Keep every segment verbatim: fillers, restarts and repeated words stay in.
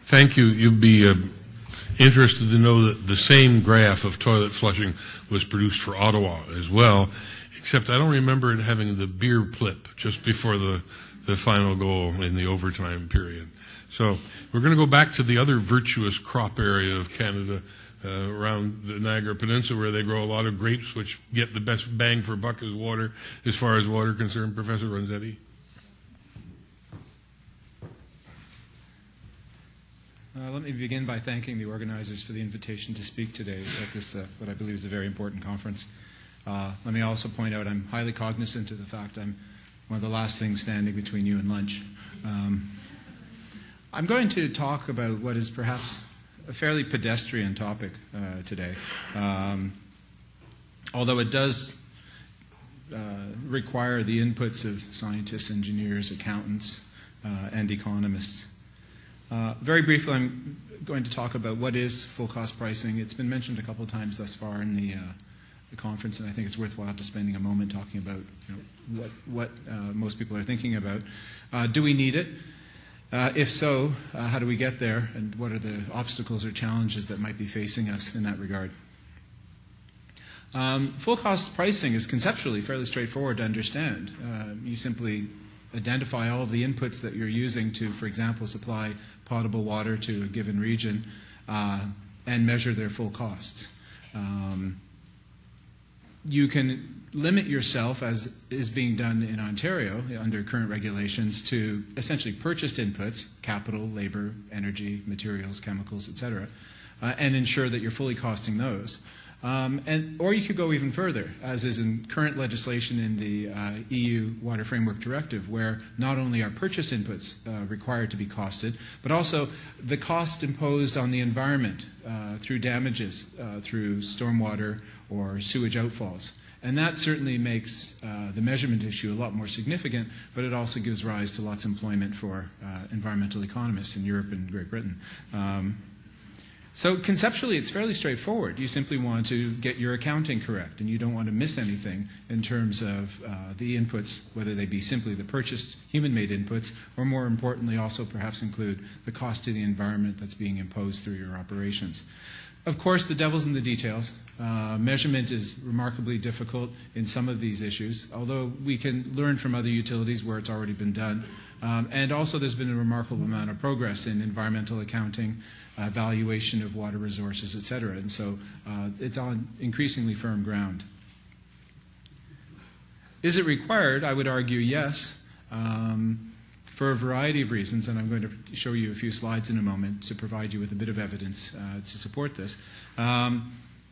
Thank you. You'd be uh, interested to know that the same graph of toilet flushing was produced for Ottawa as well, except I don't remember it having the beer plip just before the, the final goal in the overtime period. So we're going to go back to the other virtuous crop area of Canada, uh, around the Niagara Peninsula, where they grow a lot of grapes, which get the best bang for buck as water, as far as water concerned. Professor Ronzetti. Uh, let me begin by thanking the organizers for the invitation to speak today at this, uh, what I believe is a very important conference. Uh, let me also point out I'm highly cognizant of the fact I'm one of the last things standing between you and lunch. Um, I'm going to talk about what is perhaps a fairly pedestrian topic uh, today, um, although it does uh, require the inputs of scientists, engineers, accountants, uh, and economists. Uh, very briefly, I'm going to talk about what is full cost pricing. It's been mentioned a couple of times thus far in the, uh, the conference, and I think it's worthwhile just spending a moment talking about you know, what, what uh, most people are thinking about. Uh, do we need it? Uh, if so, uh, how do we get there, and what are the obstacles or challenges that might be facing us in that regard? Um, full cost pricing is conceptually fairly straightforward to understand. Uh, you simply identify all of the inputs that you're using to, for example, supply potable water to a given region uh, and measure their full costs. Um, you can limit yourself, as is being done in Ontario under current regulations, to essentially purchased inputs, capital, labor, energy, materials, chemicals, et cetera, uh, and ensure that you're fully costing those. Um, and, or you could go even further, as is in current legislation in the uh, E U Water Framework Directive, where not only are purchase inputs uh, required to be costed, but also the cost imposed on the environment uh, through damages, uh, through stormwater or sewage outfalls. And that certainly makes uh, the measurement issue a lot more significant, but it also gives rise to lots of employment for uh, environmental economists in Europe and Great Britain. Um, So conceptually, it's fairly straightforward. You simply want to get your accounting correct, and you don't want to miss anything in terms of uh, the inputs, whether they be simply the purchased human-made inputs, or more importantly, also perhaps include the cost to the environment that's being imposed through your operations. Of course, the devil's in the details. Uh, measurement is remarkably difficult in some of these issues, although we can learn from other utilities where it's already been done. Um, and also there's been a remarkable amount of progress in environmental accounting, uh, valuation of water resources, et cetera. And so uh, it's on increasingly firm ground. Is it required? I would argue yes, um, for a variety of reasons, and I'm going to show you a few slides in a moment to provide you with a bit of evidence uh, to support this. Um,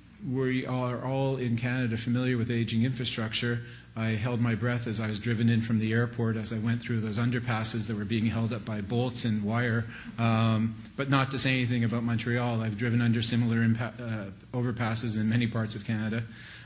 we are all in Canada familiar with aging infrastructure. I held my breath as I was driven in from the airport as I went through those underpasses that were being held up by bolts and wire. Um, but not to say anything about Montreal, I've driven under similar impa- uh, overpasses in many parts of Canada.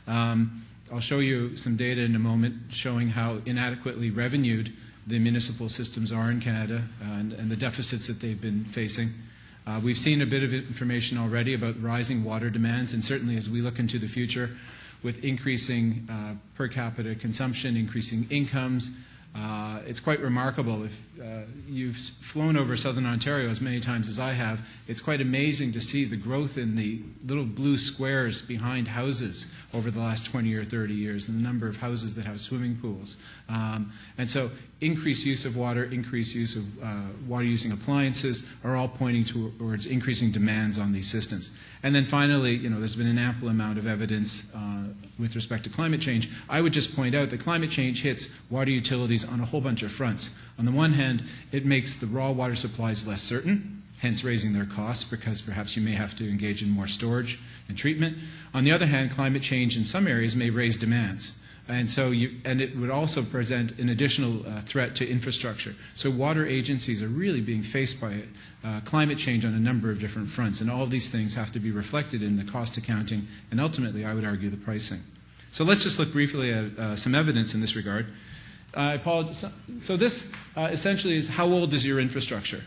Um, I'll show you some data in a moment showing how inadequately revenued the municipal systems are in Canada and, and the deficits that they've been facing. Uh, we've seen a bit of information already about rising water demands, and certainly as we look into the future with increasing uh, per capita consumption, increasing incomes, uh, it's quite remarkable. If uh, you've flown over southern Ontario as many times as I have, it's quite amazing to see the growth in the little blue squares behind houses over the last twenty or thirty years, and the number of houses that have swimming pools. Um, and so increased use of water, increased use of uh, water-using appliances are all pointing towards increasing demands on these systems. And then finally, you know, there's been an ample amount of evidence uh, with respect to climate change. I would just point out that climate change hits water utilities on a whole bunch of fronts. On the one hand, it makes the raw water supplies less certain, hence raising their costs because perhaps you may have to engage in more storage and treatment. On the other hand, climate change in some areas may raise demands. And so, you, and it would also present an additional uh, threat to infrastructure. So water agencies are really being faced by uh, climate change on a number of different fronts, and all of these things have to be reflected in the cost accounting, and ultimately, I would argue, the pricing. So let's just look briefly at uh, some evidence in this regard. Uh, I apologize. So this uh, essentially is how old is your infrastructure?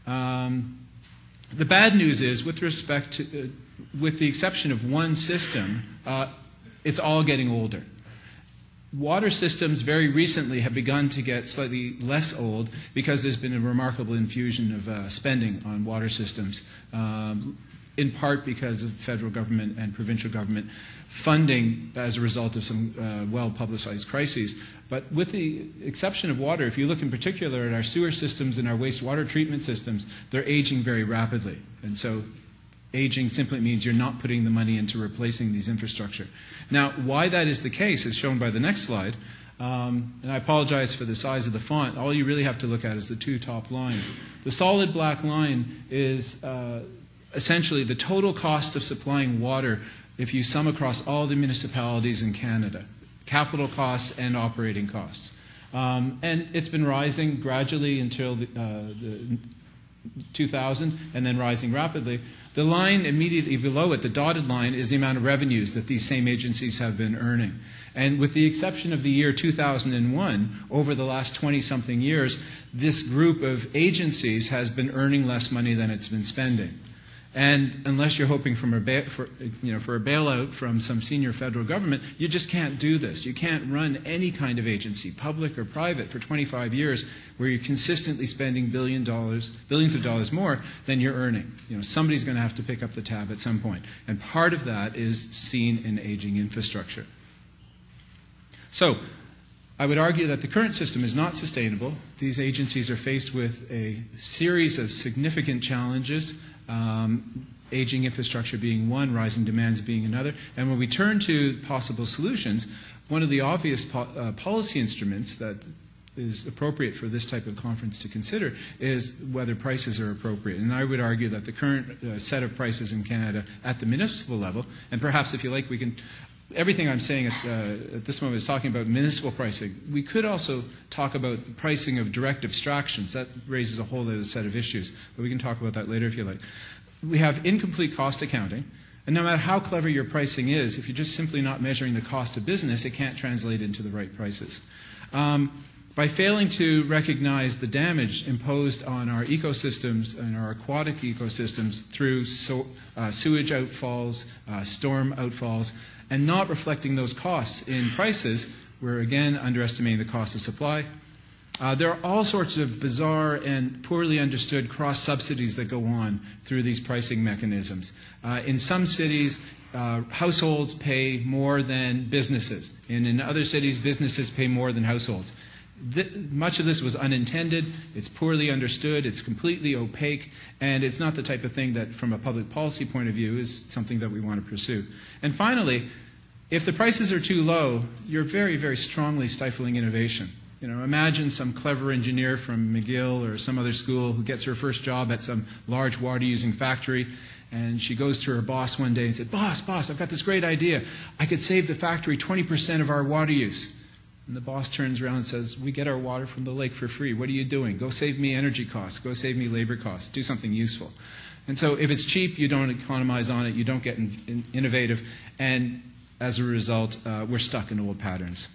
Um, the bad news is, with respect to, uh, with the exception of one system, uh, it's all getting older. water systems very recently have begun to get slightly less old because there's been a remarkable infusion of uh, spending on water systems, um, in part because of federal government and provincial government funding as a result of some uh, well-publicized crises. But with the exception of water, if you look in particular at our sewer systems and our wastewater treatment systems, they're aging very rapidly. And so aging simply means you're not putting the money into replacing these infrastructure. Now, why that is the case is shown by the next slide. Um, and I apologize for the size of the font. All you really have to look at is the two top lines. The solid black line is uh, essentially the total cost of supplying water if you sum across all the municipalities in Canada, capital costs and operating costs. Um, and it's been rising gradually until the, uh, the two thousand and then rising rapidly. The line immediately below it, the dotted line, is the amount of revenues that these same agencies have been earning. And with the exception of the year two thousand one, over the last twenty-something years, this group of agencies has been earning less money than it's been spending. And unless you're hoping from a ba- for, you know, for a bailout from some senior federal government, you just can't do this. You can't run any kind of agency, public or private, for twenty-five years where you're consistently spending billion dollars, billions of dollars more than you're earning. You know, somebody's going to have to pick up the tab at some point. And part of that is seen in aging infrastructure. So I would argue that the current system is not sustainable. These agencies are faced with a series of significant challenges. Um, aging infrastructure being one, rising demands being another. And when we turn to possible solutions, one of the obvious po- uh, policy instruments that is appropriate for this type of conference to consider is whether prices are appropriate. And I would argue that the current uh, set of prices in Canada at the municipal level, and perhaps if you like we can, everything I'm saying at, uh, at this moment is talking about municipal pricing. We could also talk about the pricing of direct abstractions. That raises a whole other set of issues, but we can talk about that later if you like. We have incomplete cost accounting, and no matter how clever your pricing is, if you're just simply not measuring the cost of business, it can't translate into the right prices. Um, by failing to recognize the damage imposed on our ecosystems and our aquatic ecosystems through so, uh, sewage outfalls, uh, storm outfalls, and not reflecting those costs in prices, we're again underestimating the cost of supply. Uh, there are all sorts of bizarre and poorly understood cross-subsidies that go on through these pricing mechanisms. Uh, in some cities, uh, households pay more than businesses, and in other cities, businesses pay more than households. Th- much of this was unintended, it's poorly understood, it's completely opaque, and it's not the type of thing that, from a public policy point of view, is something that we want to pursue. And finally, if the prices are too low, you're very, very strongly stifling innovation. You know, imagine some clever engineer from McGill or some other school who gets her first job at some large water-using factory, and she goes to her boss one day and said, "Boss, boss, I've got this great idea. I could save the factory twenty percent of our water use." And the boss turns around and says, "We get our water from the lake for free. What are you doing? Go save me energy costs. Go save me labor costs. Do something useful." And so if it's cheap, you don't economize on it, you don't get in, in, innovative, and as a result, uh, we're stuck in old patterns.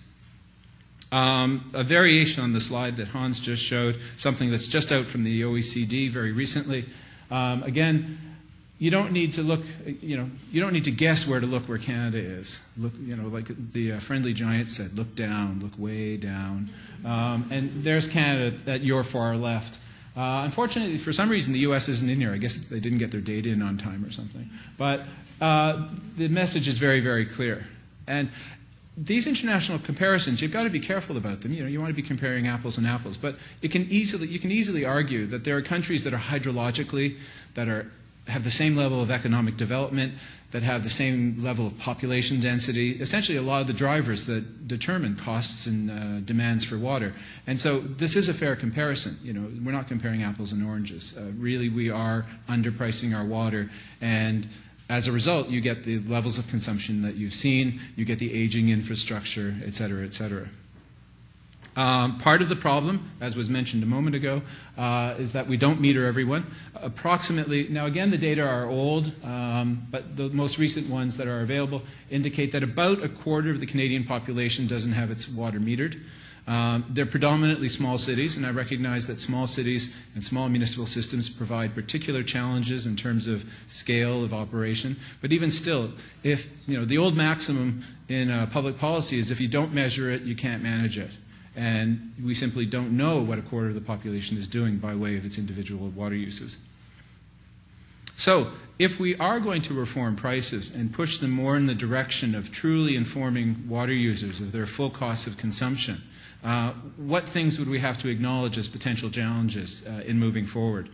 Um, a variation on the slide that Hans just showed, something that's just out from the O E C D very recently. Um, again, you don't need to look, you know, you don't need to guess where to look where Canada is. Look, you know, like the uh, Friendly Giant said, look down, look way down. Um, and there's Canada at your far left. Uh, unfortunately, for some reason, the U S isn't in here. I guess they didn't get their data in on time or something. But uh, the message is very, very clear. And these international comparisons, you've got to be careful about them. You know, you want to be comparing apples and apples, but it can easily, you can easily argue that there are countries that are hydrologically, that are have the same level of economic development, that have the same level of population density, essentially a lot of the drivers that determine costs and uh, demands for water. And so this is a fair comparison. You know, we're not comparing apples and oranges. Uh, really, we are underpricing our water, and as a result, you get the levels of consumption that you've seen, you get the aging infrastructure, et cetera, et cetera. Um, part of the problem, as was mentioned a moment ago, uh, is that we don't meter everyone. Approximately, now again, the data are old, um, but the most recent ones that are available indicate that about a quarter of the Canadian population doesn't have its water metered. Um, they're predominantly small cities, and I recognize that small cities and small municipal systems provide particular challenges in terms of scale of operation. But even still, if, you know, the old maximum in uh, public policy is if you don't measure it, you can't manage it. And we simply don't know what a quarter of the population is doing by way of its individual water uses. So, if we are going to reform prices and push them more in the direction of truly informing water users of their full costs of consumption, uh, what things would we have to acknowledge as potential challenges uh, in moving forward?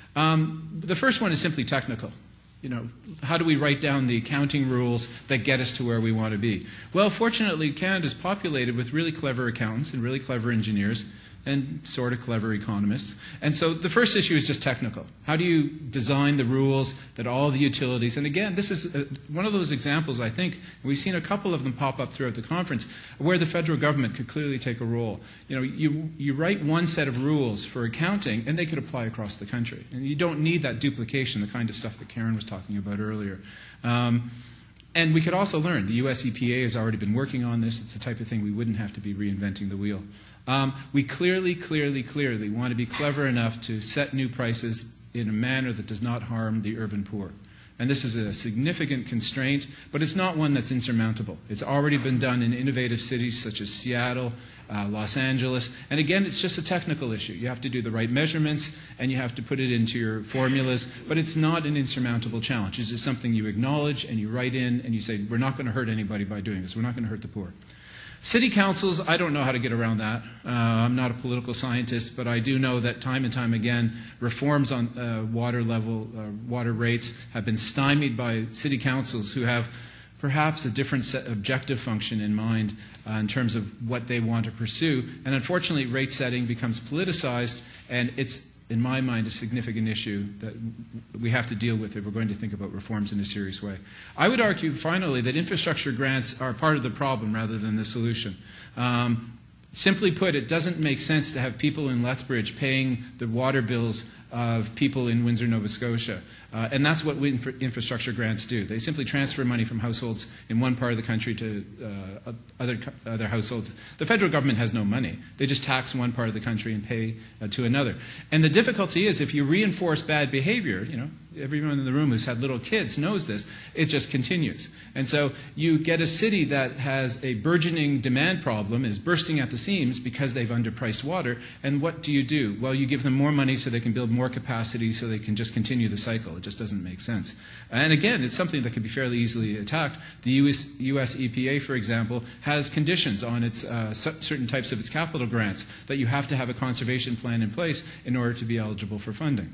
Um, the first one is simply technical. You know, how do we write down the accounting rules that get us to where we want to be? Well, fortunately, Canada is populated with really clever accountants and really clever engineers and sort of clever economists. And so the first issue is just technical. How do you design the rules that all the utilities, and again, this is a, one of those examples, I think, and we've seen a couple of them pop up throughout the conference, where the federal government could clearly take a role. You know, you, you write one set of rules for accounting, and they could apply across the country. And you don't need that duplication, the kind of stuff that Karen was talking about earlier. Um, and we could also learn. The U S E P A has already been working on this. It's the type of thing we wouldn't have to be reinventing the wheel. Um, we clearly, clearly, clearly want to be clever enough to set new prices in a manner that does not harm the urban poor. And this is a significant constraint, but it's not one that's insurmountable. It's already been done in innovative cities such as Seattle, uh, Los Angeles. And again, it's just a technical issue. You have to do the right measurements, and you have to put it into your formulas. But it's not an insurmountable challenge. It's just something you acknowledge, and you write in, and you say, we're not going to hurt anybody by doing this. We're not going to hurt the poor. City councils, I don't know how to get around that. Uh, I'm not a political scientist, but I do know that time and time again, reforms on uh, water level, uh, water rates have been stymied by city councils who have perhaps a different set objective function in mind uh, in terms of what they want to pursue. And unfortunately, rate setting becomes politicized, and it's, in my mind, a significant issue that we have to deal with if we're going to think about reforms in a serious way. I would argue, finally, that infrastructure grants are part of the problem rather than the solution. Um, simply put, it doesn't make sense to have people in Lethbridge paying the water bills of people in Windsor, Nova Scotia. Uh, and that's what infra infrastructure grants do. They simply transfer money from households in one part of the country to uh, other, other households. The federal government has no money. They just tax one part of the country and pay uh, to another. And the difficulty is if you reinforce bad behavior, you know, everyone in the room who's had little kids knows this, it just continues. And so you get a city that has a burgeoning demand problem, is bursting at the seams because they've underpriced water, and what do you do? Well, you give them more money so they can build more capacity so they can just continue the cycle. It just doesn't make sense. And again, it's something that can be fairly easily attacked. The U S, U S E P A, for example, has conditions on its uh, certain types of its capital grants that you have to have a conservation plan in place in order to be eligible for funding.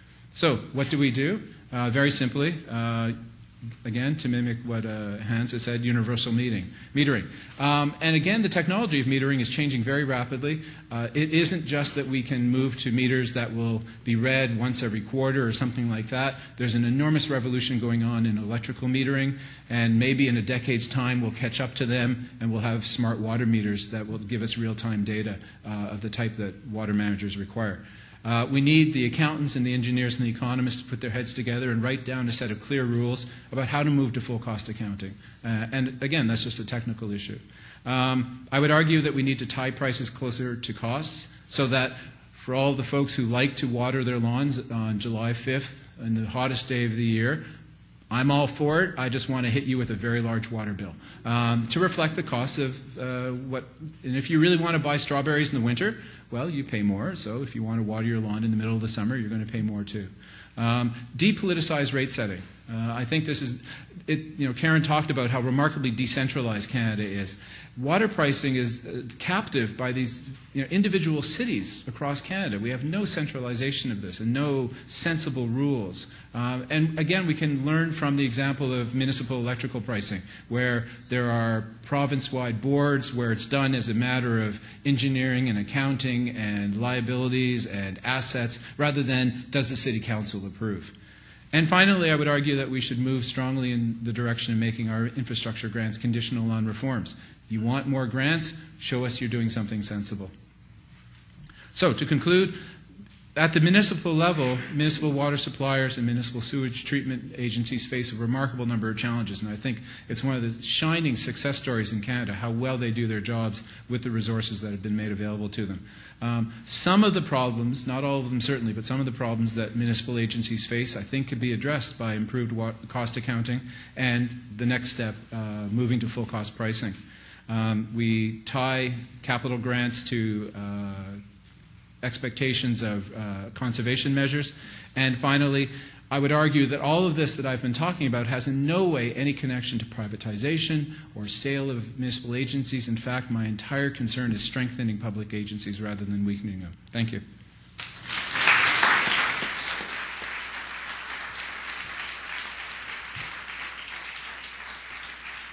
So what do we do? Uh, very simply, uh, again, to mimic what uh, Hans has said, universal meeting, metering. Um, and again, the technology of metering is changing very rapidly. Uh, it isn't just that we can move to meters that will be read once every quarter or something like that. There's an enormous revolution going on in electrical metering, and maybe in a decade's time we'll catch up to them and we'll have smart water meters that will give us real-time data uh, of the type that water managers require. Uh, we need the accountants and the engineers and the economists to put their heads together and write down a set of clear rules about how to move to full cost accounting. Uh, and again, that's just a technical issue. Um, I would argue that we need to tie prices closer to costs so that for all the folks who like to water their lawns on July fifth, on the hottest day of the year, I'm all for it. I just want to hit you with a very large water bill um, to reflect the costs of uh, what. And if you really want to buy strawberries in the winter, well, you pay more. So if you want to water your lawn in the middle of the summer, you're going to pay more too. Um, depoliticized rate setting. Uh, I think this is, it, you know, Karen talked about how remarkably decentralized Canada is. Water pricing is uh, captive by these you know, individual cities across Canada. We have no centralization of this and no sensible rules. Um, and again, we can learn from the example of municipal electrical pricing, where there are province-wide boards where it's done as a matter of engineering and accounting and liabilities and assets, rather than does the city council approve. And finally, I would argue that we should move strongly in the direction of making our infrastructure grants conditional on reforms. You want more grants? Show us you're doing something sensible. So, to conclude, At the municipal level, municipal water suppliers and municipal sewage treatment agencies face a remarkable number of challenges, and I think it's one of the shining success stories in Canada, how well they do their jobs with the resources that have been made available to them. Um, some of the problems, not all of them certainly, but some of the problems that municipal agencies face, I think, could be addressed by improved wa- cost accounting and the next step, uh, moving to full cost pricing. Um, we tie capital grants to uh, expectations of uh, conservation measures. And finally, I would argue that all of this that I've been talking about has in no way any connection to privatization or sale of municipal agencies. In fact, my entire concern is strengthening public agencies rather than weakening them. Thank you.